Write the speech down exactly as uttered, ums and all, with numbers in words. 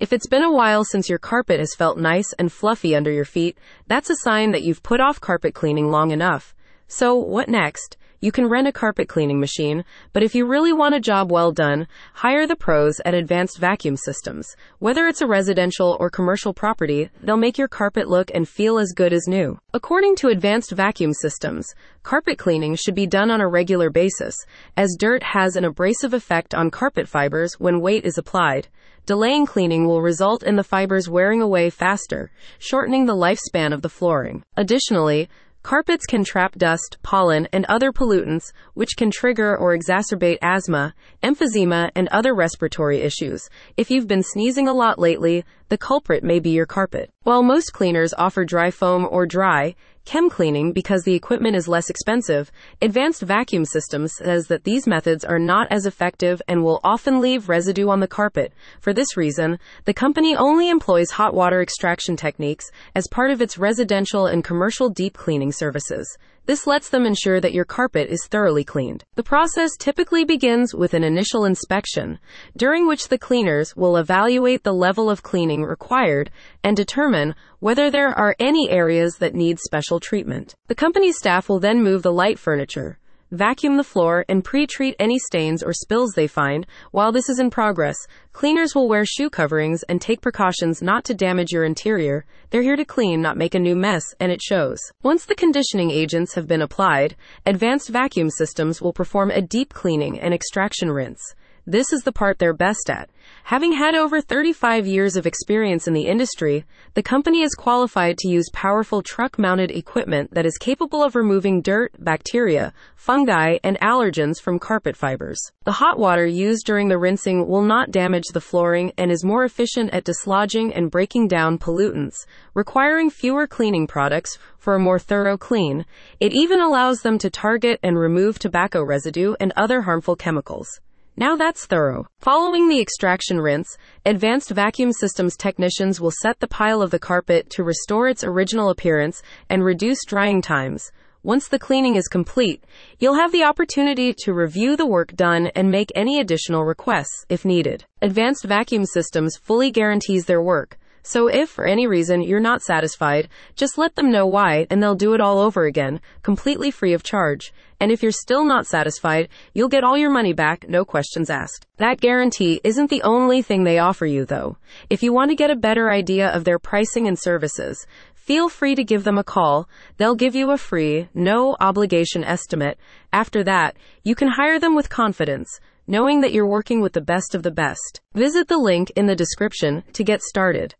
If it's been a while since your carpet has felt nice and fluffy under your feet, that's a sign that you've put off carpet cleaning long enough. So, what next? You can rent a carpet cleaning machine, but if you really want a job well done, hire the pros at Advanced Vacuum Systems. Whether it's a residential or commercial property, they'll make your carpet look and feel as good as new. According to Advanced Vacuum Systems, carpet cleaning should be done on a regular basis, as dirt has an abrasive effect on carpet fibers when weight is applied. Delaying cleaning will result in the fibers wearing away faster, shortening the lifespan of the flooring. Additionally, carpets can trap dust, pollen, and other pollutants, which can trigger or exacerbate asthma, emphysema, and other respiratory issues. If you've been sneezing a lot lately, the culprit may be your carpet. While most cleaners offer dry foam or dry, chem cleaning because the equipment is less expensive, Advanced Vacuum Systems says that these methods are not as effective and will often leave residue on the carpet. For this reason, the company only employs hot water extraction techniques as part of its residential and commercial deep cleaning services. This lets them ensure that your carpet is thoroughly cleaned. The process typically begins with an initial inspection, during which the cleaners will evaluate the level of cleaning required and determine whether there are any areas that need special treatment. The company's staff will then move the light furniture, vacuum the floor, and pre-treat any stains or spills they find. While this is in progress, cleaners will wear shoe coverings and take precautions not to damage your interior. They're here to clean, not make a new mess, and it shows. Once the conditioning agents have been applied, Advanced Vacuum Systems will perform a deep cleaning and extraction rinse. This is the part they're best at. Having had over thirty-five years of experience in the industry, the company is qualified to use powerful truck-mounted equipment that is capable of removing dirt, bacteria, fungi, and allergens from carpet fibers. The hot water used during the rinsing will not damage the flooring and is more efficient at dislodging and breaking down pollutants, requiring fewer cleaning products for a more thorough clean. It even allows them to target and remove tobacco residue and other harmful chemicals. Now that's thorough. Following the extraction rinse, Advanced Vacuum Systems technicians will set the pile of the carpet to restore its original appearance and reduce drying times. Once the cleaning is complete, you'll have the opportunity to review the work done and make any additional requests if needed. Advanced Vacuum Systems fully guarantees their work. So if, for any reason, you're not satisfied, just let them know why, and they'll do it all over again, completely free of charge. And if you're still not satisfied, you'll get all your money back, no questions asked. That guarantee isn't the only thing they offer you, though. If you want to get a better idea of their pricing and services, feel free to give them a call. They'll give you a free, no-obligation estimate. After that, you can hire them with confidence, knowing that you're working with the best of the best. Visit the link in the description to get started.